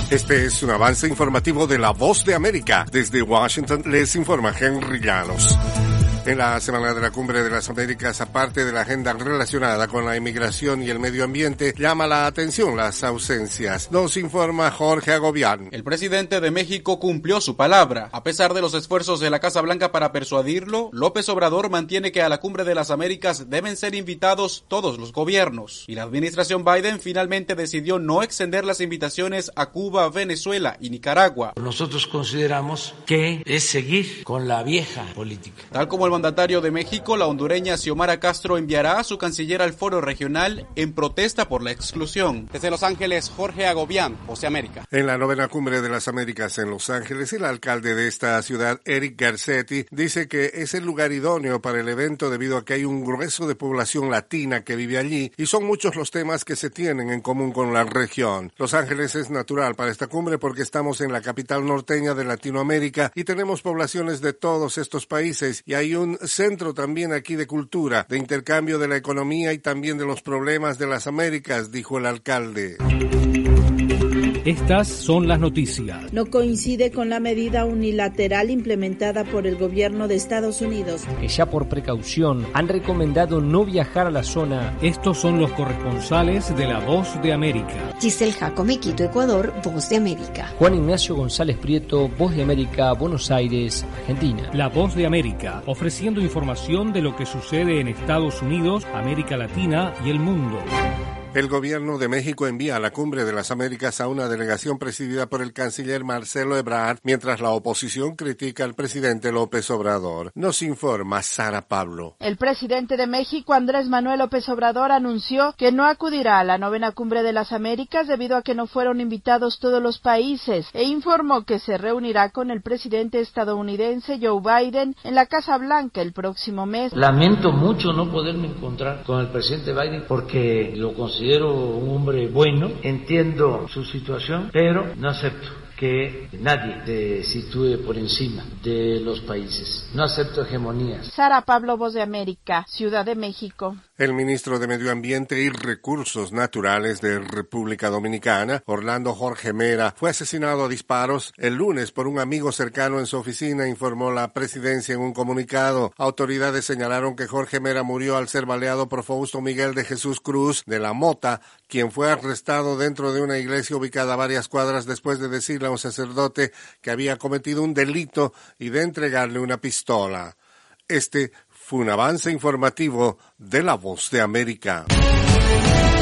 Este es un avance informativo de La Voz de América. Desde Washington les informa Henry Llanos. En la Semana de la Cumbre de las Américas, aparte de la agenda relacionada con la inmigración y el medio ambiente, llama la atención las ausencias. Nos informa Jorge Agobián. El presidente de México cumplió su palabra. A pesar de los esfuerzos de la Casa Blanca para persuadirlo, López Obrador mantiene que a la Cumbre de las Américas deben ser invitados todos los gobiernos. Y la administración Biden finalmente decidió no extender las invitaciones a Cuba, Venezuela y Nicaragua. Nosotros consideramos que es seguir con la vieja política. Tal como el mandatario de México, la hondureña Xiomara Castro enviará a su canciller al foro regional en protesta por la exclusión. Desde Los Ángeles, Jorge Agobián, Voz de América. En la 9ª Cumbre de las Américas en Los Ángeles, el alcalde de esta ciudad, Eric Garcetti, dice que es el lugar idóneo para el evento debido a que hay un grueso de población latina que vive allí y son muchos los temas que se tienen en común con la región. Los Ángeles es natural para esta cumbre porque estamos en la capital norteña de Latinoamérica y tenemos poblaciones de todos estos países y hay un centro también aquí de cultura, de intercambio de la economía y también de los problemas de las Américas, dijo el alcalde. Estas son las noticias. No coincide con la medida unilateral implementada por el gobierno de Estados Unidos, que ya por precaución han recomendado no viajar a la zona. Estos son los corresponsales de La Voz de América. Giselle Jacome, Quito, Ecuador, Voz de América. Juan Ignacio González Prieto, Voz de América, Buenos Aires, Argentina. La Voz de América, ofreciendo información de lo que sucede en Estados Unidos, América Latina y el mundo. El gobierno de México envía a la Cumbre de las Américas a una delegación presidida por el canciller Marcelo Ebrard, mientras la oposición critica al presidente López Obrador. Nos informa Sara Pablo. El presidente de México, Andrés Manuel López Obrador, anunció que no acudirá a la 9ª Cumbre de las Américas debido a que no fueron invitados todos los países e informó que se reunirá con el presidente estadounidense Joe Biden en la Casa Blanca el próximo mes. Lamento mucho no poderme encontrar con el presidente Biden porque lo considero un hombre bueno, entiendo su situación, pero no acepto que nadie se sitúe por encima de los países. No acepto hegemonías. Sara Pablo, Voz de América, Ciudad de México. El ministro de Medio Ambiente y Recursos Naturales de República Dominicana, Orlando Jorge Mera, fue asesinado a disparos el lunes por un amigo cercano en su oficina, informó la presidencia en un comunicado. Autoridades señalaron que Jorge Mera murió al ser baleado por Fausto Miguel de Jesús Cruz de la Mota, quien fue arrestado dentro de una iglesia ubicada a varias cuadras después de decirle a un sacerdote que había cometido un delito y de entregarle una pistola. Este fue un avance informativo de La Voz de América.